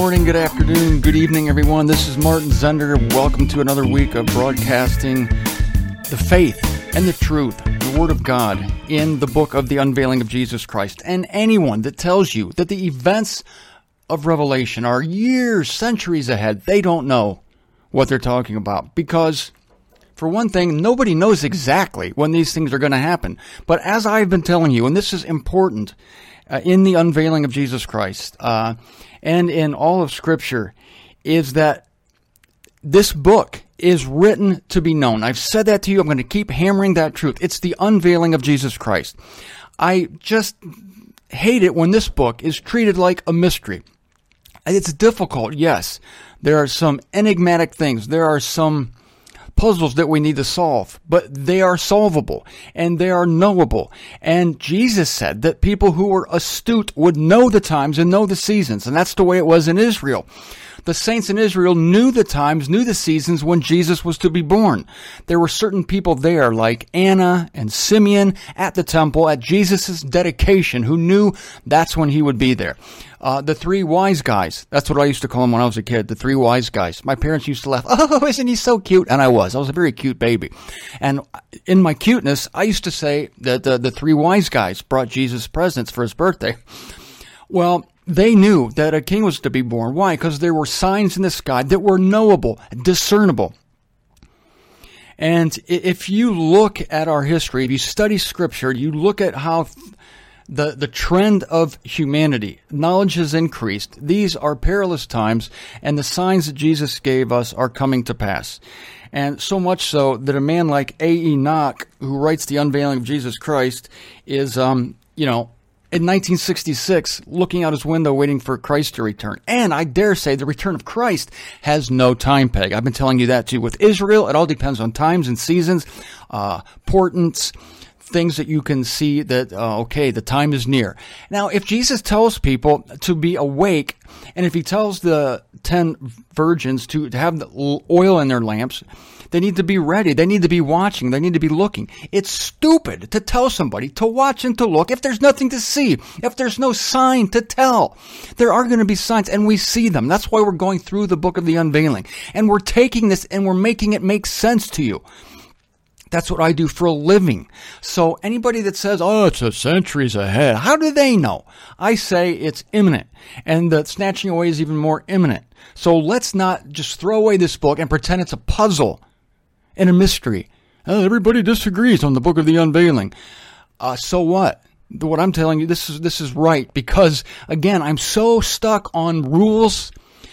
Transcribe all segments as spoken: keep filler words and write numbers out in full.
morning, good afternoon, good evening, everyone. This is Martin Zender. Welcome to another week of broadcasting the faith and the truth, the Word of God, in the book of the unveiling of Jesus Christ. And anyone that tells you that the events of Revelation are years, centuries ahead, they don't know what they're talking about. Because, for one thing, nobody knows exactly when these things are going to happen. But as I've been telling you, and this is important, uh, in the unveiling of Jesus Christ, uh, and in all of Scripture, is that this book is written to be known. I've said that to you. I'm going to keep hammering that truth. It's the unveiling of Jesus Christ. I just hate it when this book is treated like a mystery. It's difficult, yes. There are some enigmatic things. There are some puzzles that we need to solve, but they are solvable and they are knowable. And Jesus said that people who were astute would know the times and know the seasons. And that's the way it was in Israel. The saints in Israel knew the times, knew the seasons when Jesus was to be born. There were certain people there like Anna and Simeon at the temple at Jesus' dedication who knew that's when he would be there. Uh, the three wise guys, that's what I used to call them when I was a kid, the three wise guys. My parents used to laugh, oh, isn't he so cute? And I was. I was a very cute baby. And in my cuteness, I used to say that the, the three wise guys brought Jesus presents for his birthday. Well, they knew that a king was to be born. Why? Because there were signs in the sky that were knowable, discernible. And if you look at our history, if you study Scripture, you look at how the, the trend of humanity, knowledge has increased. These are perilous times, and the signs that Jesus gave us are coming to pass. And so much so that a man like A. Enoch, who writes The Unveiling of Jesus Christ, is, um, you know, in nineteen sixty-six, looking out his window, waiting for Christ to return. And I dare say the return of Christ has no time peg. I've been telling you that too. With Israel, it all depends on times and seasons, uh, portents, things that you can see that, uh, okay, the time is near. Now, if Jesus tells people to be awake, and if he tells the ten virgins to, to have the oil in their lamps, they need to be ready. They need to be watching. They need to be looking. It's stupid to tell somebody to watch and to look if there's nothing to see, if there's no sign to tell. There are going to be signs, and we see them. That's why we're going through the book of the unveiling. And we're taking this and we're making it make sense to you. That's what I do for a living. So anybody that says, oh, it's a centuries ahead, how do they know? I say it's imminent, and the snatching away is even more imminent. So let's not just throw away this book and pretend it's a puzzle and a mystery. Uh, everybody disagrees on the book of the unveiling. Uh, so what? What I'm telling you, this is this is right, because, again, I'm so stuck on rules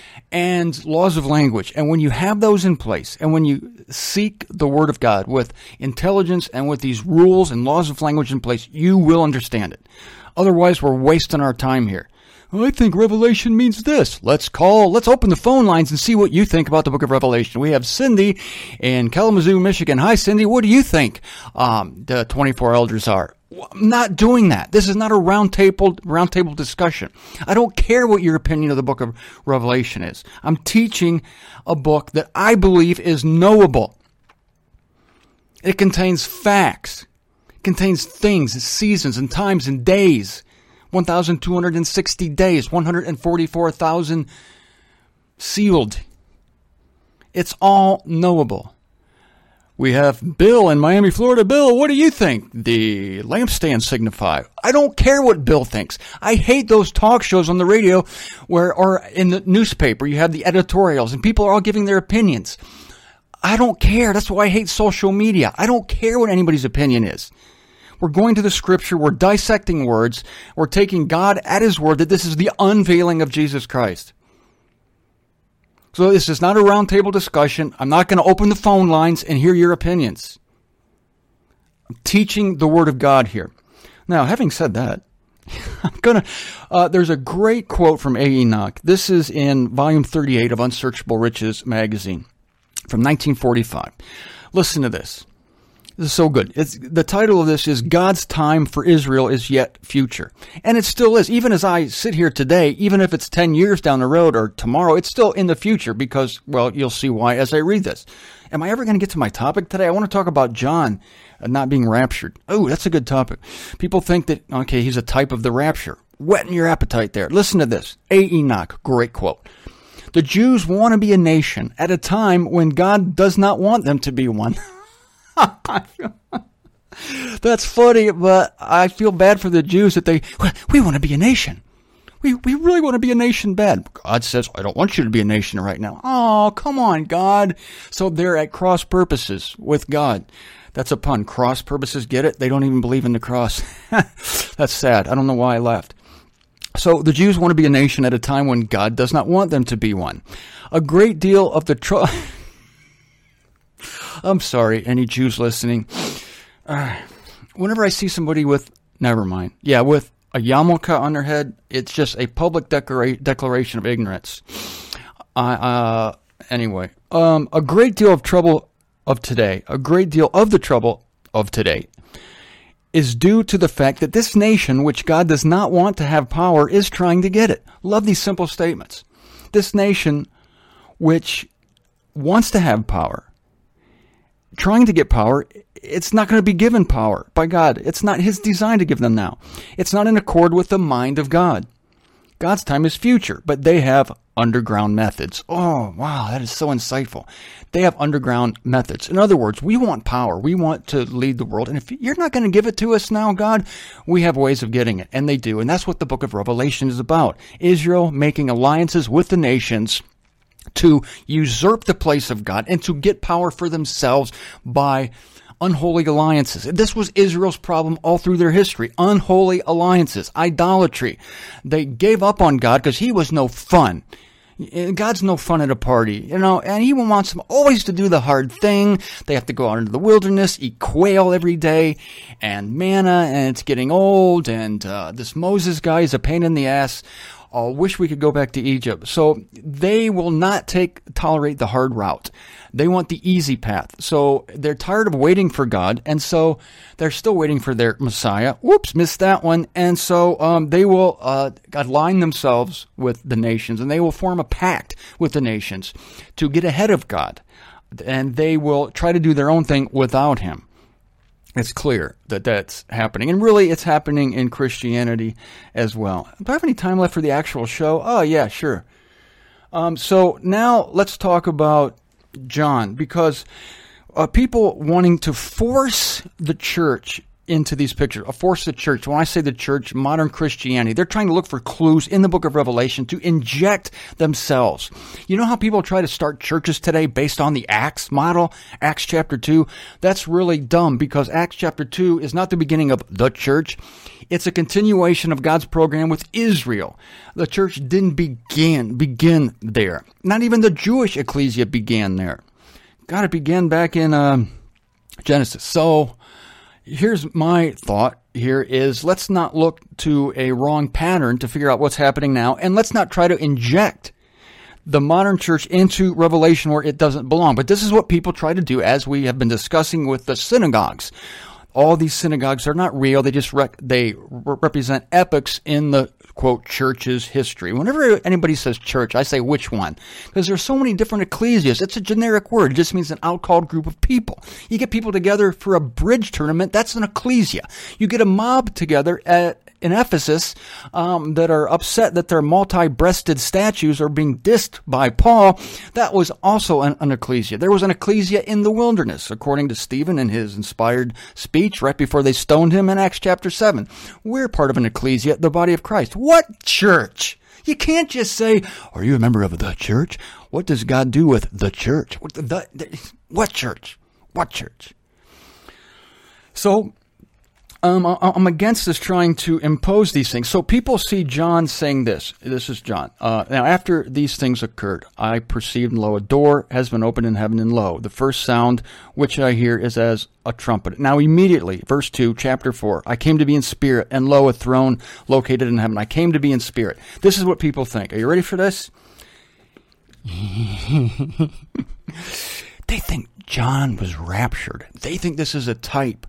and laws of language. And when you have those in place, and when you seek the Word of God with intelligence and with these rules and laws of language in place, you will understand it. Otherwise, we're wasting our time here. Well, I think Revelation means this. Let's call, let's open the phone lines and see what you think about the book of Revelation. We have Cindy in Kalamazoo, Michigan. Hi, Cindy. What do you think um, the twenty-four elders are? I'm not doing that. This is not a round table, round table discussion. I don't care what your opinion of the book of Revelation is. I'm teaching a book that I believe is knowable. It contains facts. It contains things, seasons, and times and days. one thousand two hundred sixty days, one hundred forty-four thousand sealed. It's all knowable. We have Bill in Miami, Florida. Bill, what do you think the lampstands signify? I don't care what Bill thinks. I hate those talk shows on the radio where, or in the newspaper, you have the editorials and people are all giving their opinions. I don't care. That's why I hate social media. I don't care what anybody's opinion is. We're going to the Scripture. We're dissecting words. We're taking God at His word that this is the unveiling of Jesus Christ. So this is not a roundtable discussion. I'm not going to open the phone lines and hear your opinions. I'm teaching the Word of God here. Now, having said that, I'm gonna. Uh, there's a great quote from A. Enoch. This is in volume thirty-eight of Unsearchable Riches magazine from nineteen forty-five. Listen to this. This is so good. It's, the title of this is God's Time for Israel is Yet Future. And it still is. Even as I sit here today, even if it's ten years down the road or tomorrow, it's still in the future because, well, you'll see why as I read this. Am I ever going to get to my topic today? I want to talk about John not being raptured. Oh, that's a good topic. People think that, okay, he's a type of the rapture. whetting your appetite there. Listen to this. A. Enoch, great quote. The Jews want to be a nation at a time when God does not want them to be one. That's funny, but I feel bad for the Jews that they, we want to be a nation. We we really want to be a nation bad. God says, I don't want you to be a nation right now. Oh, come on, God. So they're at cross purposes with God. That's a pun. Cross purposes, get it? They don't even believe in the cross. That's sad. I don't know why I laughed. So the Jews want to be a nation at a time when God does not want them to be one. A great deal of the trouble... I'm sorry, any Jews listening. Uh, whenever I see somebody with... Never mind. Yeah, with a yarmulke on their head, it's just a public declara- declaration of ignorance. Uh, uh, anyway, um, a great deal of trouble of today, a great deal of the trouble of today, is due to the fact that this nation, which God does not want to have power, is trying to get it. Love these simple statements. This nation, which wants to have power, trying to get power, it's not going to be given power by God. It's not His design to give them now. It's not in accord with the mind of God. God's time is future, but they have underground methods. Oh, wow, that is so insightful. They have underground methods. In other words, we want power. We want to lead the world. And if you're not going to give it to us now, God, we have ways of getting it. And they do. And that's what the book of Revelation is about. Israel making alliances with the nations to usurp the place of God and to get power for themselves by unholy alliances. This was Israel's problem all through their history. Unholy alliances, idolatry. They gave up on God because He was no fun. God's no fun at a party, you know, and He wants them always to do the hard thing. They have to go out into the wilderness, eat quail every day, and manna, and it's getting old, and uh, this Moses guy is a pain in the ass. I wish we could go back to Egypt. So they will not take tolerate the hard route. They want the easy path. So they're tired of waiting for God, and so they're still waiting for their Messiah. Whoops, missed that one. And so um, they will uh, align themselves with the nations, and they will form a pact with the nations to get ahead of God. And they will try to do their own thing without Him. It's clear that that's happening. And really, it's happening in Christianity as well. Do I have any time left for the actual show? Oh, yeah, sure. Um, so now let's talk about John, because uh, people wanting to force the church into these pictures, uh, force the church. When I say the church, modern Christianity, they're trying to look for clues in the book of Revelation to inject themselves. You know how people try to start churches today based on the Acts model, Acts chapter two? That's really dumb, because Acts chapter two is not the beginning of the church. It's a continuation of God's program with Israel. The church didn't begin, begin there. Not even the Jewish ecclesia began there. God, it began back in uh, Genesis. So here's my thought here is, let's not look to a wrong pattern to figure out what's happening now, and let's not try to inject the modern church into Revelation where it doesn't belong. But this is what people try to do, as we have been discussing with the synagogues. All these synagogues are not real. They just rec- they re- represent epochs in the, quote, church's history. Whenever anybody says church, I say which one? Because there's so many different ecclesias. It's a generic word. It just means an outcalled group of people. You get people together for a bridge tournament, that's an ecclesia. You get a mob together at in Ephesus um, that are upset that their multi-breasted statues are being dissed by Paul. That was also an, an ecclesia. There was an ecclesia in the wilderness, according to Stephen in his inspired speech right before they stoned him in Acts chapter seven. We're part of an ecclesia, the body of Christ. What church? You can't just say, are you a member of the church? What does God do with the church? What, the, the, what church? What church? So, Um, I'm against this trying to impose these things. So people see John saying this. This is John. Uh, now, after these things occurred, I perceived, and lo, a door has been opened in heaven, and lo, the first sound which I hear is as a trumpet. Now, immediately, verse two, chapter four, I came to be in spirit, and lo, a throne located in heaven. I came to be in spirit. This is what people think. Are you ready for this? They think John was raptured. They think this is a type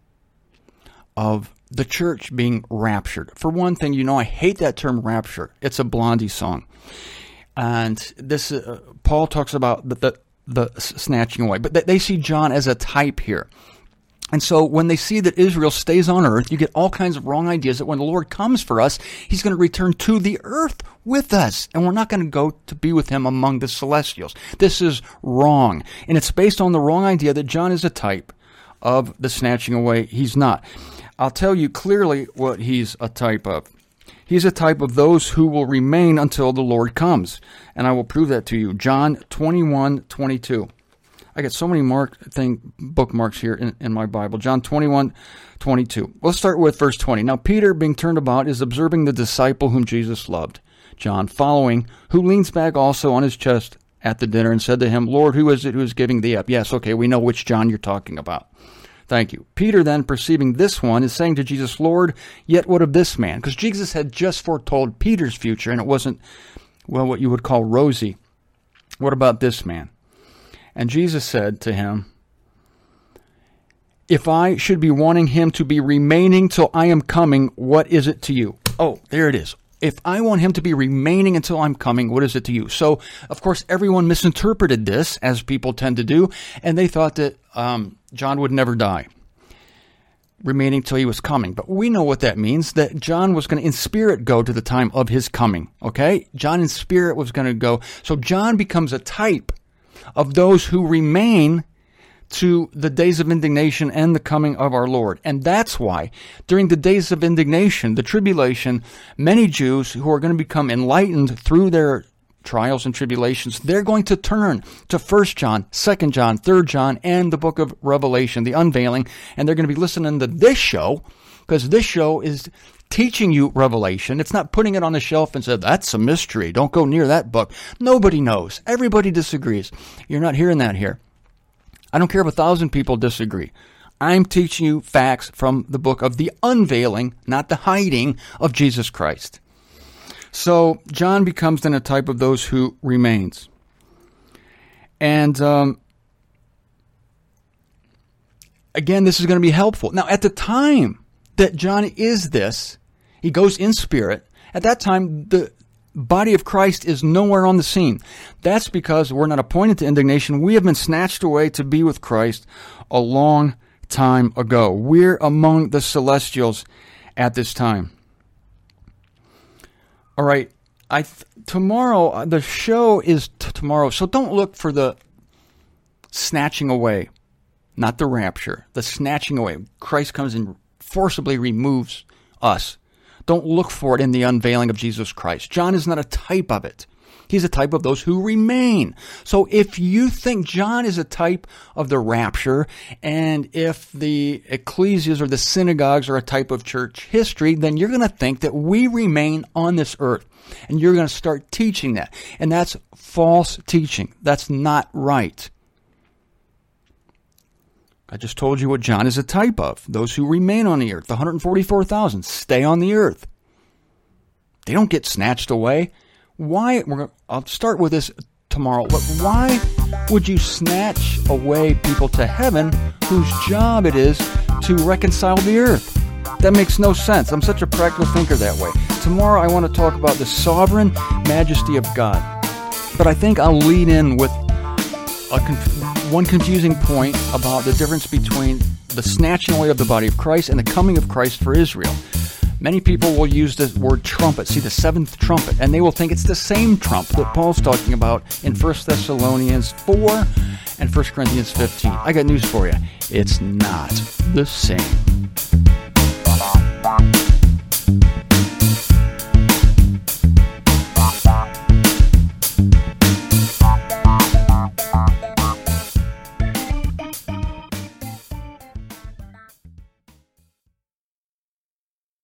of the church being raptured. For one thing, you know, I hate that term rapture. It's a Blondie song. And this, uh, Paul talks about the, the, the snatching away. But they see John as a type here. And so when they see that Israel stays on earth, you get all kinds of wrong ideas that when the Lord comes for us, he's going to return to the earth with us. And we're not going to go to be with him among the celestials. This is wrong. And it's based on the wrong idea that John is a type of the snatching away. He's not. I'll tell you clearly what he's a type of. He's a type of those who will remain until the Lord comes. And I will prove that to you. John twenty-one twenty-two. I got so many mark thing bookmarks here in, in my Bible. John twenty-one twenty-two. Let's start with verse twenty. Now Peter, being turned about, is observing the disciple whom Jesus loved. John, following, who leans back also on his chest at the dinner and said to him, Lord, who is it who is giving thee up? Yes, okay, we know which John you're talking about. Thank you. Peter then, perceiving this one, is saying to Jesus, Lord, yet what of this man? Because Jesus had just foretold Peter's future, and it wasn't, well, what you would call rosy. What about this man? And Jesus said to him, if I should be wanting him to be remaining till I am coming, what is it to you? Oh, there it is. If I want him to be remaining until I'm coming, what is it to you? So, of course, everyone misinterpreted this, as people tend to do, and they thought that um, John would never die, remaining till he was coming. But we know what that means, that John was going to, in spirit, go to the time of his coming, okay? John in spirit was going to go. So John becomes a type of those who remain to the days of indignation and the coming of our Lord. And that's why, during the days of indignation, the tribulation, many Jews who are going to become enlightened through their trials and tribulations, they're going to turn to First John, Second John, Third John, and the book of Revelation, the unveiling, and they're going to be listening to this show, because this show is teaching you Revelation. It's not putting it on the shelf and said, that's a mystery. Don't go near that book. Nobody knows. Everybody disagrees. You're not hearing that here. I don't care if a thousand people disagree. I'm teaching you facts from the book of the unveiling, not the hiding of Jesus Christ. So John becomes then a type of those who remains. And um, again, this is going to be helpful. Now, at the time that John is this, he goes in spirit. At that time, the body of Christ is nowhere on the scene. That's because we're not appointed to indignation. We have been snatched away to be with Christ a long time ago. We're among the celestials at this time. All right, I th- tomorrow, the show is t- tomorrow, so don't look for the snatching away, not the rapture, the snatching away. Christ comes and forcibly removes us. Don't look for it in the unveiling of Jesus Christ. John is not a type of it. He's a type of those who remain. So if you think John is a type of the rapture, and if the ecclesias or the synagogues are a type of church history, then you're going to think that we remain on this earth. And you're going to start teaching that. And that's false teaching. That's not right. I just told you what John is a type of. Those who remain on the earth, the one hundred forty-four thousand, stay on the earth. They don't get snatched away. Why? We're gonna, I'll start with this tomorrow. But why would you snatch away people to heaven whose job it is to reconcile the earth? That makes no sense. I'm such a practical thinker that way. Tomorrow I want to talk about the sovereign majesty of God. But I think I'll lead in with a conf- one confusing point about the difference between the snatching away of the body of Christ and the coming of Christ for Israel. Many people will use the word trumpet, see the seventh trumpet, and they will think it's the same trump that Paul's talking about in First Thessalonians four and First Corinthians fifteen. I got news for you. It's not the same.